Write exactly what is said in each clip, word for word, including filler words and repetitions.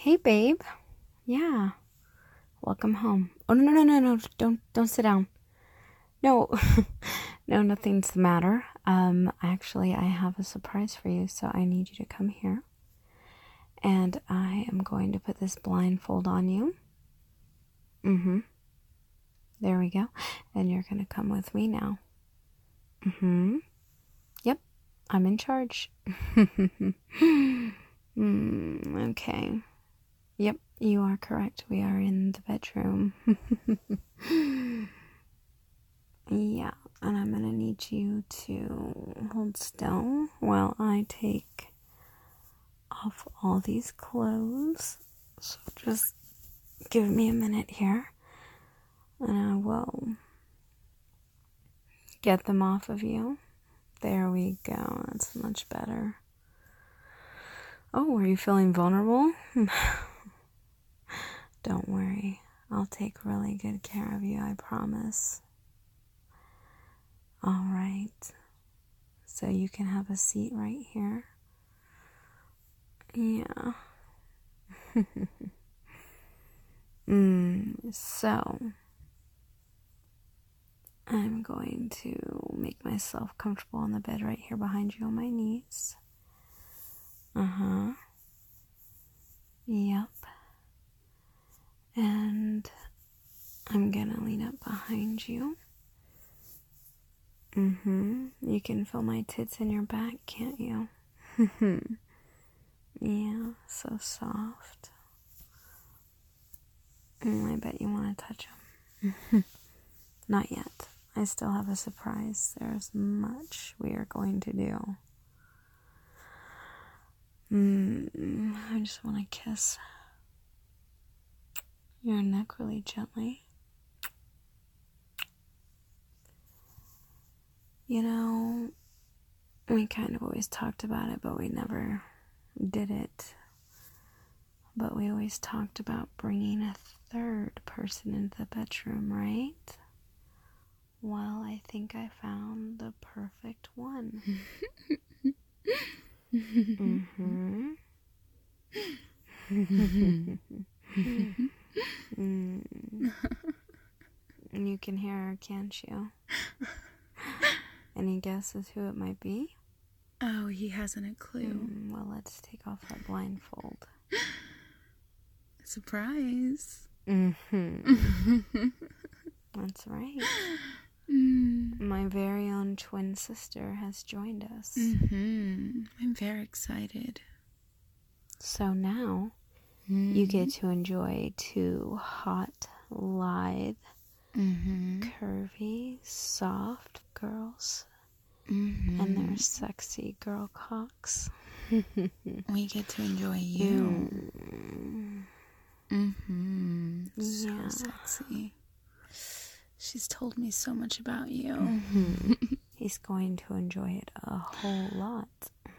Hey, babe. Yeah. Welcome home. Oh, no, no, no, no, no. Don't, don't sit down. No, no, nothing's the matter. Um, actually, I have a surprise for you, so I need you to come here. And I am going to put this blindfold on you. Mm-hmm. There we go. And you're going to come with me now. Mm-hmm. Yep. I'm in charge. mm, okay. Yep, you are correct. We are in the bedroom. Yeah, and I'm going to need you to hold still while I take off all these clothes. So just give me a minute here, and I will get them off of you. There we go. That's much better. Oh, are you feeling vulnerable? Don't worry. I'll take really good care of you, I promise. All right. So you can have a seat right here. Yeah. mm, so, I'm going to make myself comfortable on the bed right here behind you on my knees. Uh-huh. Yep. And I'm gonna lean up behind you. Mm-hmm. You can feel my tits in your back, can't you? Yeah, so soft. Mm, I bet you want to touch them. Not yet. I still have a surprise. There's much we are going to do. Mm, I just want to kiss your neck really gently. You know, we kind of always talked about it, but we never did it. But we always talked about bringing a third person into the bedroom, right? Well, I think I found the perfect one. mm-hmm. mm. You can hear her, can't you? Any guesses who it might be? Oh, he hasn't a clue. Mm, well, let's take off that blindfold. Surprise. Mm-hmm. That's right. Mm. My very own twin sister has joined us. Mm-hmm. I'm very excited. So now mm-hmm. you get to enjoy two hot, lithe, mm-hmm. curvy, soft girls. Mm-hmm. And their sexy girl cocks. We get to enjoy you. Mm. Mm-hmm. Yeah. So sexy. She's told me so much about you. Mm-hmm. He's going to enjoy it a whole lot.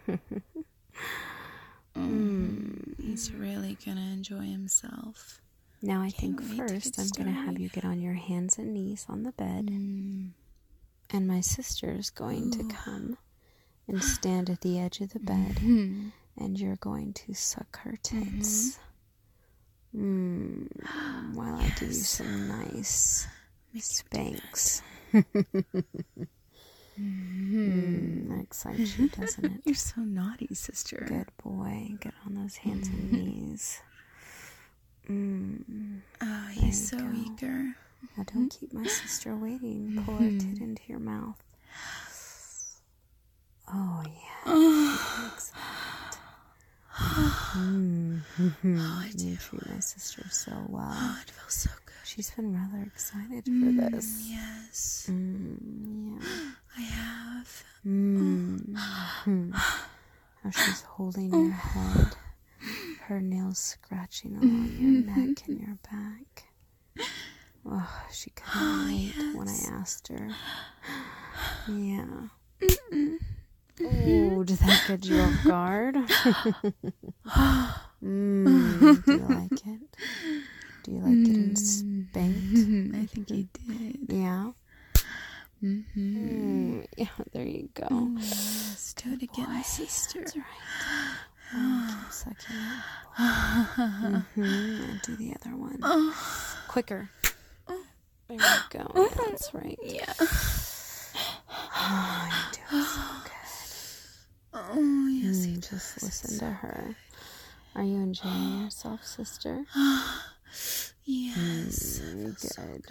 mm. He's really gonna enjoy himself. Now I Can't think first I'm gonna have you get on your hands and knees on the bed. Mm. And my sister's going Ooh. to come and stand at the edge of the bed. Mm-hmm. And you're going to suck her tits. Mm-hmm. Mm, while yes. I give you some nice Make spanks. mm-hmm. That excites you, doesn't it? You're so naughty, sister. Good boy. Get on those hands and knees. Mm. Oh, he's so go. eager. Now don't keep my sister waiting. Pull her tit into your mouth. Oh, yeah. Excellent. mm-hmm. Oh, I do. You treat my sister so well. Oh, it feels so good. She's been rather excited mm, for this. Yes. Mm, yeah. I have. Mm. Oh. How she's holding your head. Her nails scratching along your neck and your back. Oh, she couldn't oh, wait yes. when I asked her. Yeah. Mm-mm. Oh, did that get you off guard? mm, do you like it? Do you like mm. getting spanked? I think you did. Yeah? Mm-hmm. Mm, yeah, there you go. Mm, let's do it again, boy. sister. That's right. Oh, keep sucking it. Mm-hmm. And do the other one. Quicker. There we go. Yeah, that's right. Yeah. Oh, you're doing so good. Oh, yes. Mm, just listen to her. Are you enjoying yourself, sister? Yes. Mm, good.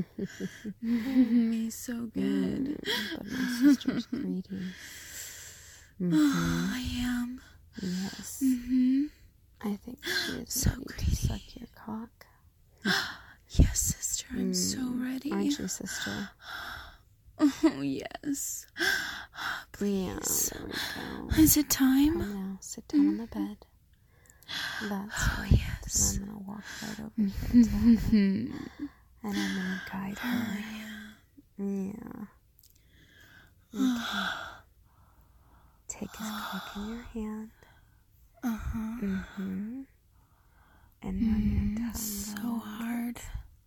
He's so good. Mm, but my sister's greedy. Mm-hmm. I am. Yes. Mm-hmm. I think she is So ready greedy. to suck your cock. Yes, sister. I'm Mm, so ready. Aren't you, sister? Oh, yes. Yeah, Please. there we go. Is it time? Come now, sit down on the bed. That's Oh, right. yes. And I'm going to walk right over here to her. And I'm going to guide her. Yeah. Okay. Take his cock in your hand. Uh-huh. Mm-hmm. And run your tongue. So hard.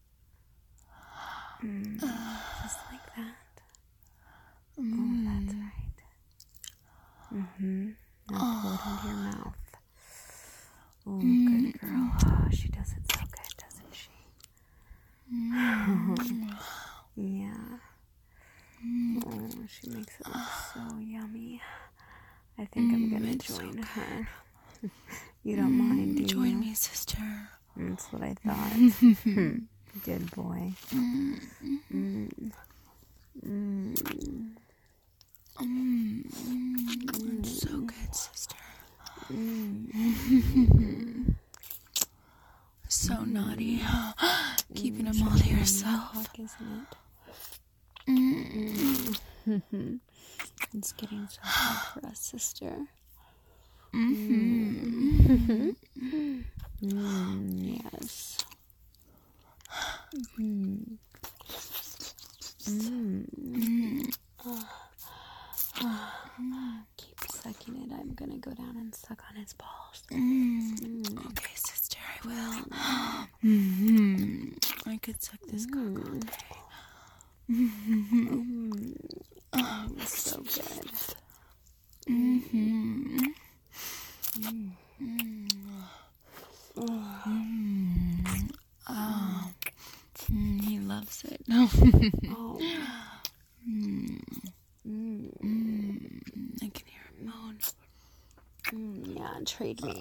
Mm, just like that. Oh, that's right. Mm-hmm. Now pull it into your mouth. Oh, good girl. Oh, she does it so good, doesn't she? Yeah. Oh, she makes it look so yummy. I think I'm gonna join her. You don't mind, do you? Join me, sister. That's what I thought. Good boy. Mm. Mm. Mm, it's so good, sister. Mm. So naughty. Keeping him all to yourself. Cock, isn't it? Mm. It's getting so hard for us, sister. Mm-hmm. Mm, yes. Mm. Mm. Oh. Oh. Keep sucking it. I'm gonna go down and suck on his balls. Mm. Mm. Okay, sister, I will. Mm-hmm. I could suck this cock all day. Mm. Oh, it's so good. Mm-hmm. Mm. Oh. Mm. Oh. Mm, he loves it. Oh. Mm. Mm. Mm. I can hear him moan. Mm, yeah, trade me.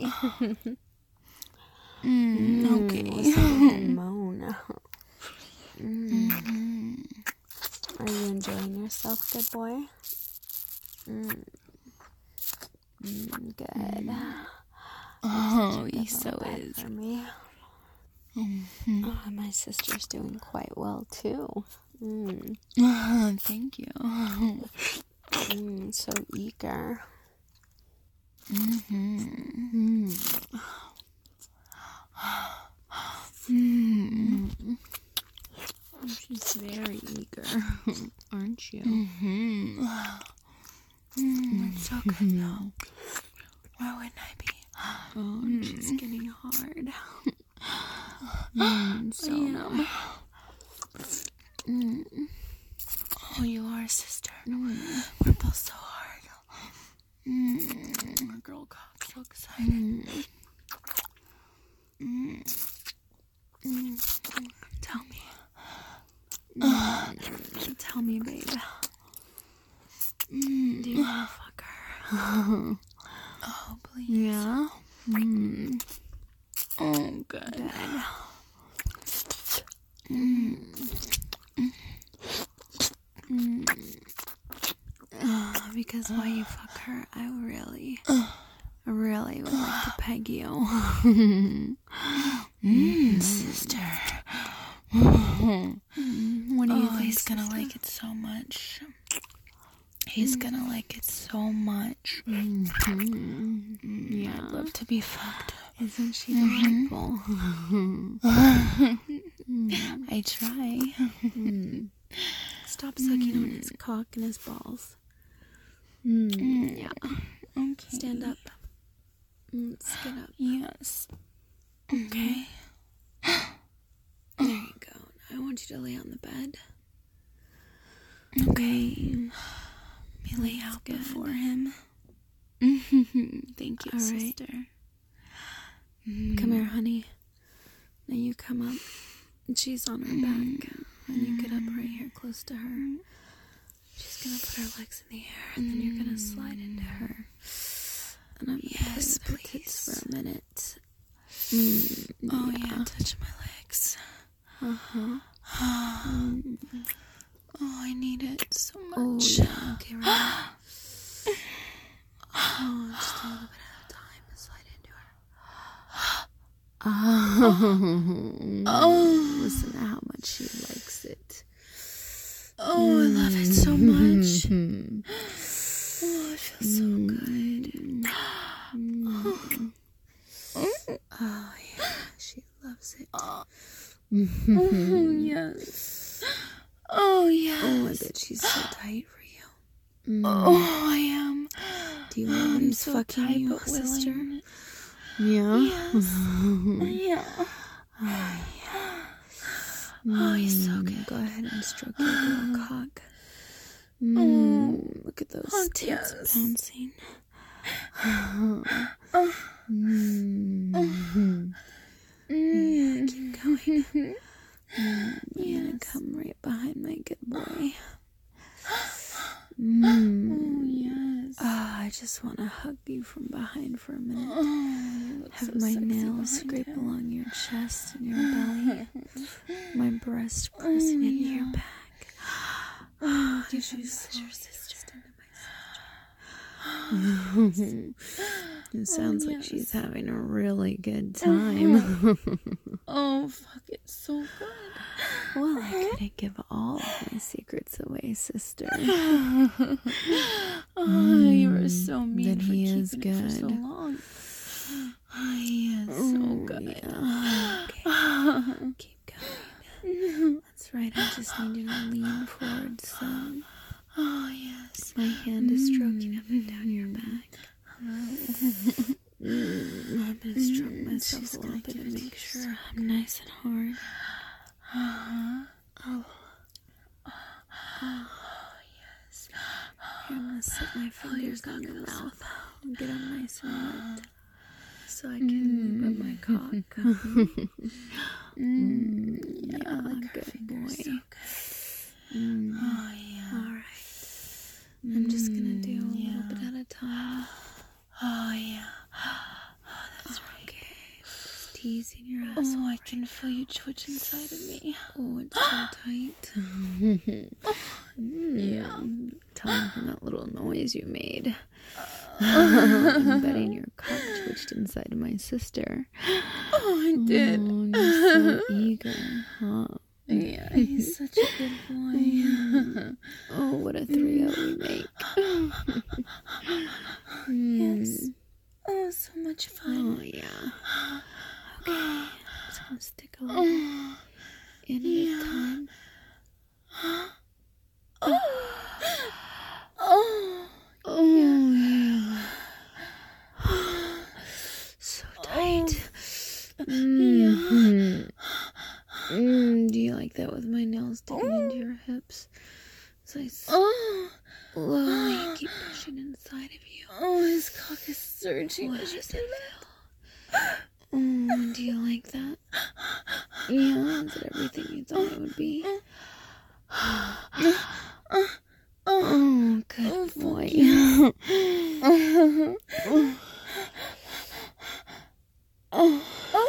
Mm, okay. Listen to him moan. Mm. Mm-hmm. Are you enjoying yourself, good boy? Mm. Mm, good. Oh, he Just so a little bit is. for me. Mm-hmm. Oh, my sister's doing quite well too. Mm. Oh, thank you. Mm, so eager. Mm-hmm. Mm. Mm-hmm. She's very eager, aren't you? Mm-hmm. Mm, it's so good though. Why wouldn't I be? Oh, she's getting hard. Mm, so numb. Mm. Oh, you are, sister. Mm. We're both so hard. Mm. Our girl cock's so excited. Mm. Mm. Mm. Tell me. Mm. Tell me, babe. Mm. Do you want to fuck her? Oh, please. Yeah. Mm. Oh, good. Good. Mm. Mm. Oh, because while you fuck her, I really, really would like to peg you. Mm, sister. Mm. What do you Oh, think, he's gonna sister? like it so much. He's Mm. gonna like it so much. Mm-hmm. Mm, Yeah. I'd love to be fucked. Isn't she Mhm. delightful? Mm. I try. Mm. Stop sucking on his cock and his balls. Mm. Mm. Yeah. Okay. Stand up. Mm, let's get up. Yes. Okay. There you go. I want you to lay on the bed. Okay. Mm. Me lay That's out good. before him. Thank you, All right. sister. Come here, honey. Now you come up. She's on her back. And you get up right here close to her. She's gonna put her legs in the air, and then you're gonna slide into her. And I'm gonna yes, play with her tits for a minute. Mm, oh yeah. yeah, touch my legs. Uh huh. mm. Oh, I need it so much. Oh, yeah. Okay, right now. Oh, just a little bit at a time and slide into her. Oh, oh. Listen to how much she likes it. Oh, I love it so much. Oh, it feels so good. Oh, yeah, she loves it. Oh, yes. Oh, yes. Oh, I bet she's so tight for you. Mm. Oh, I am. Do you know when he's so fucking tight, you, sister? Willing. Yeah? Yes. Yeah. Oh, yeah. Oh, he's so good. Go ahead and stroke your little cock. Mm. Oh, look at those oh, tits yes. bouncing. Oh. Mm. Mm. Yeah, keep going. Mm, I'm yes. gonna come right behind my good boy. Mm. Oh, yes. Oh, I just want to hug you from behind for a minute. Oh, have so my nails scrape him. Along your chest and your belly. My breast pressing oh, into yeah. your back. Oh, did you slip your sister into my sister? It sounds oh, yes. like she's having a really good time. Oh, fuck, it's so good. Well, I couldn't give all of my secrets away, sister. Oh, mm, you were so mean for he keeping is good. It for so long. Oh, he is so oh, good. Yeah. Okay, keep going. That's right, I just need you to lean forward some. Oh, yes. My hand is stroking up and down your back. Mm, I'm gonna stroke myself She's a little bit to make sure I'm nice and hard. Uh-huh. Oh. Oh, yes. Here, I'm gonna slip my fingers on your mouth and get them nice and wet so I can rub my cock. mm, yeah, like a good boy. So good. Mm. Oh, yeah. Alright. I'm just gonna do a yeah. little bit at a time. Oh, yeah. Oh, that's right. Okay. Just teasing your ass. Oh, I can feel you twitch inside of me. Oh, it's so tight. Yeah. Telling from that little noise you made. I'm betting your cock twitched inside of my sister. Oh, I did. Oh, you're so eager, huh? Yeah, he's such a good boy. Oh, what a three oh we make. Yes. Oh, so much fun. Oh, yeah. Okay. I'm just gonna stick a little in at yeah. a time. Oh. Oh. Oh, yeah. So tight. Mm-hmm. Mm, do you like that with my nails digging into your hips? So I oh. slowly keep pushing inside of you. Oh, his cock is surging. What does it feel? Oh, do you like that? Yeah, is it everything you thought it would be? Oh, good boy. Oh.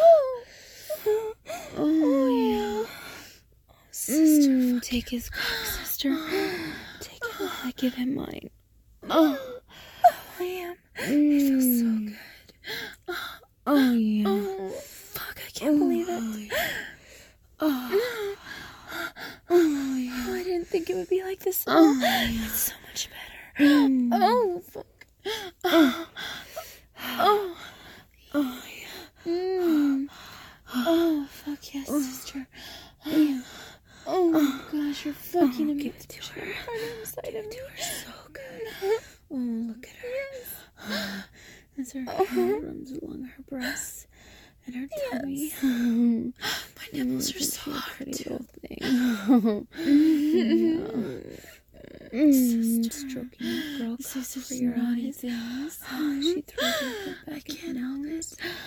Oh, yeah. Sister, mm, take his cock, sister. Take it while I give him mine. Oh, I am. Mm. It feels so good. Oh, yeah. Oh, fuck, I can't oh, believe it. Oh. Oh, yeah. Oh, I didn't think it would be like this. Oh, yeah. It's so much better. Mm. Oh, fuck. Oh. Oh. Oh, yeah. Mm. Oh, fuck yes, sister. Oh, yeah. Oh my gosh, you're fucking oh, give it to her. Inside give it to her so good. Oh, look at her. Yes. As her oh. hand runs along her breasts and her tummy. Yes. My nipples mm, are so hard too. Thing. mm. Sister, stroking your girl cock for your eyes. Yes. Oh, she throws her head back. I can't help it. Oh,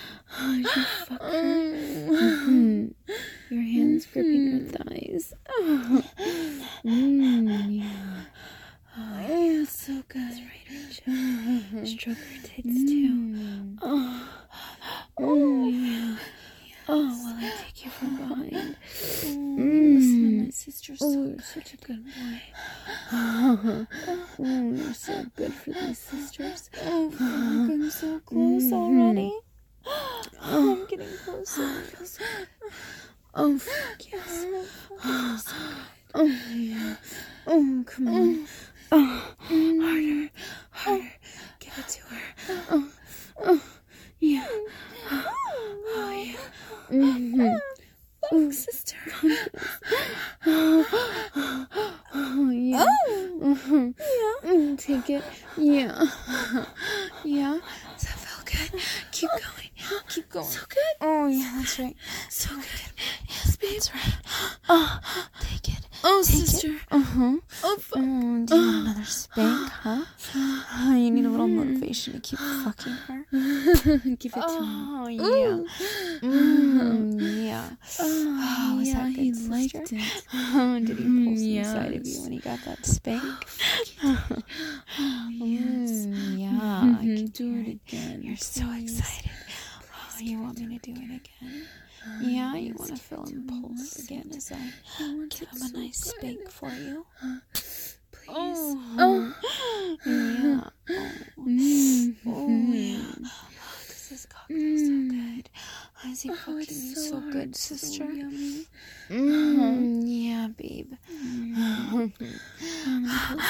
Oh, you fuck her. Mm-hmm. Your hands gripping her thighs. Oh. Mm, yeah. Oh, yeah, it's so good. That's right, Rachel. Stroke her tits, too. Oh. Oh, yeah. Oh, while I take you from behind. Mm. Listen to my sister. Oh, you're such a good boy. Oh, you're so good for these sisters. Oh, fuck, I'm so close already. Oh, I'm getting closer. Oh, it feels so good. Oh, fuck, yes. Oh, so good. Oh, yeah. Oh, come on. Oh, harder, harder. Give it to her. Oh, oh, yeah. Oh, yeah. Mm-hmm. Oh, sister. Oh, yeah. Mm-hmm. Yeah. Mm, take it. Yeah. Yeah. Does that feel good? Keep going. Keep going. So good. Oh, yeah, that's right. So good. Yes, babe. That's right. Oh, take it. Oh, take sister. It. Uh-huh. Oh, fuck. Mm, do you want another spank, huh? Oh, you need a little motivation to keep fucking her. Give it to oh, me. Oh, yeah. Mm, yeah. Oh, oh was yeah, that good, he sister? Liked it. Oh, did he pull some yes. inside of you when he got that spank? Oh, yes. Mm, yeah. Mm-hmm. I can do it again. You're please. So excited. Oh, you want me to do it again? Um, yeah, you want to feel him pulse again as I give him a nice so spank for you? Uh, please. Oh. Oh. Yeah. Oh. Mm-hmm. Oh, yeah. Oh, this is going mm. so good. Is he fucking oh, you so, so good, sister? So yummy. Mm, yeah, babe. Mm. I'm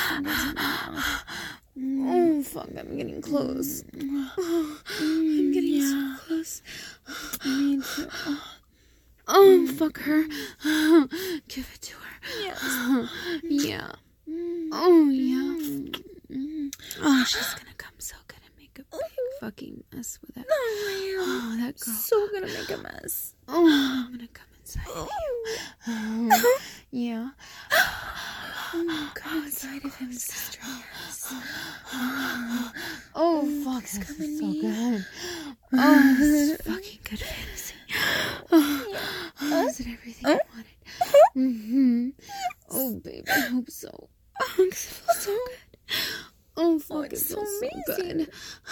mm. Oh, fuck, I'm getting close. Mm. Oh, I'm getting yeah. so close. Me too. Oh. Oh, fuck her. Oh, give it to her. Yes. Oh, yeah. Oh, yeah. Oh, she's gonna come so good and make a big fucking mess with it. Oh, that girl. So gonna make a mess. Oh, I'm gonna come inside of you. Oh, yeah. Oh, come inside of him, sister. Yes. Oh, oh, fuck, this is so good. Oh, this is fucking good fantasy. Oh, oh, is it everything you wanted? Mm-hmm. Oh, babe, I hope so. Oh, it feels so good. Oh, fuck, oh, it feels so, so good.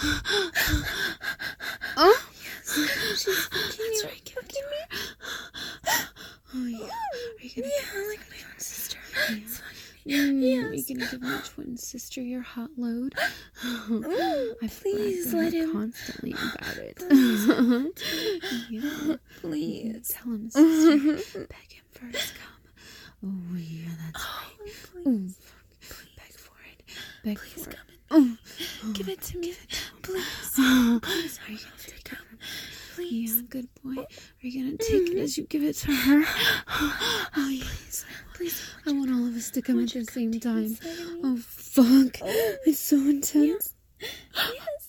Oh, yes. She's fucking That's right, give it to me. Oh, yeah. Are you gonna yeah, give her like my own sister? Yeah. Mm, yes. Are you gonna give my twin sister your hot load? Oh, I please let him constantly about it. Please, yeah. Please tell him, sister. Beg him for his cum. Oh yeah, that's right. Oh, please. Oh, beg for it. Beg please for it. Oh, give it to me. Give it to him. Please. Oh, please. Are you gonna take it? Please. Yeah, good boy. Are you gonna take it as you give it to her? Oh, yes. Please. I want all of us to come at the same time. Oh, fuck. Oh. It's so intense. Yes.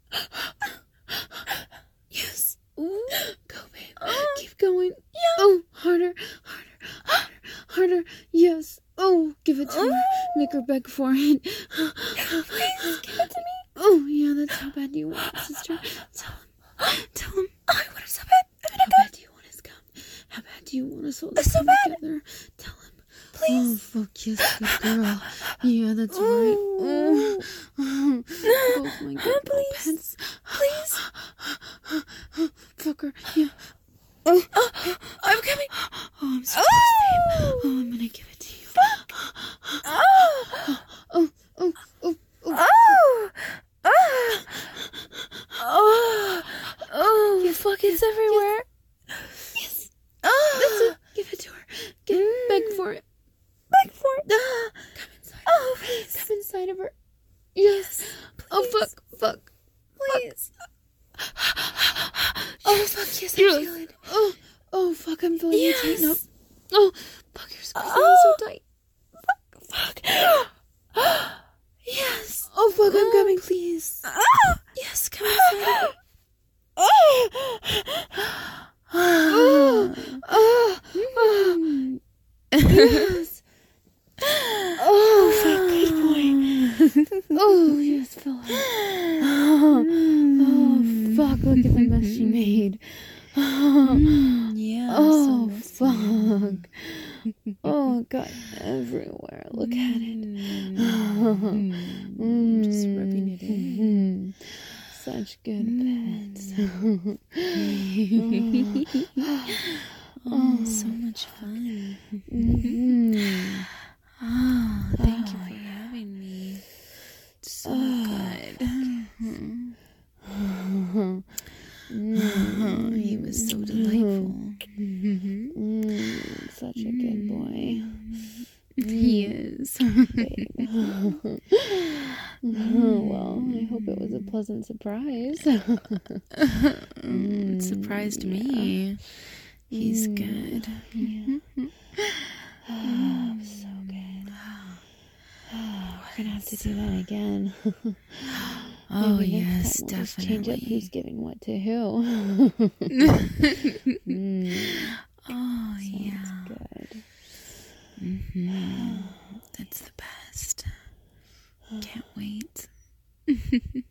Yes. Ooh. Go, babe. Oh. Keep going. Yeah. Oh, harder, harder, harder, harder. Yes. Oh, give it to oh. her. Make her beg for it. Please, give it to me. Oh, yeah, that's how bad you want it, sister. Tell him. Tell him. Oh, I want it so bad. I'm gonna how go. Bad do you want us come? How bad do you want us all to so come bad. Together? Tell him. Please. Oh, fuck yes, good girl. Yeah, that's oh. right. Oh. Oh. Both my good oh, pets. Please. Fuck her. Yeah. Oh. Oh. I'm coming. Oh, I'm so close, babe. Oh, I'm gonna give it to you. Fuck. Oh. Oh. Oh. Oh. Oh. Oh. Oh, oh, yes, fuck, it's yes, everywhere. Yes. yes. Oh. That's it. Give it to her. Get, mm. Beg for it. Beg for it. Ah. Come inside. Oh, please. Come inside of her. Yes. yes oh, fuck, fuck. Please. Fuck. Oh, fuck, yes, I feel it. Oh, oh, fuck, I'm feeling yes. you tighten up. Oh, fuck, you're squeezing oh. me so tight. Fuck, fuck. Yes. Oh, fuck, I'm coming, please. Ah. Yes, come inside. Oh. Oh. Oh. Oh. Yes. Oh, fuck, good boy. Oh, yes, Phil. Oh. Oh, fuck, look at the mess she made. inside. Mm, yeah. Oh, so fuck. Oh, it got everywhere. Look at it. Mm, mm, just rubbing it in. Such good pets. Oh, oh, so much fun. Mm-hmm. Oh, thank you for having me. It's so good. Oh, he was so delightful. Mm, such a good boy. He is. Well, I hope it was a pleasant surprise. It surprised yeah. me. He's Mm, good. Yeah. Oh, so good. Oh, we're gonna have to do that again. Oh, Maybe yes, next time we'll just change up definitely. who's giving what to who. mm, Oh, sounds yeah. good. Mm-hmm. That's the best. Can't wait.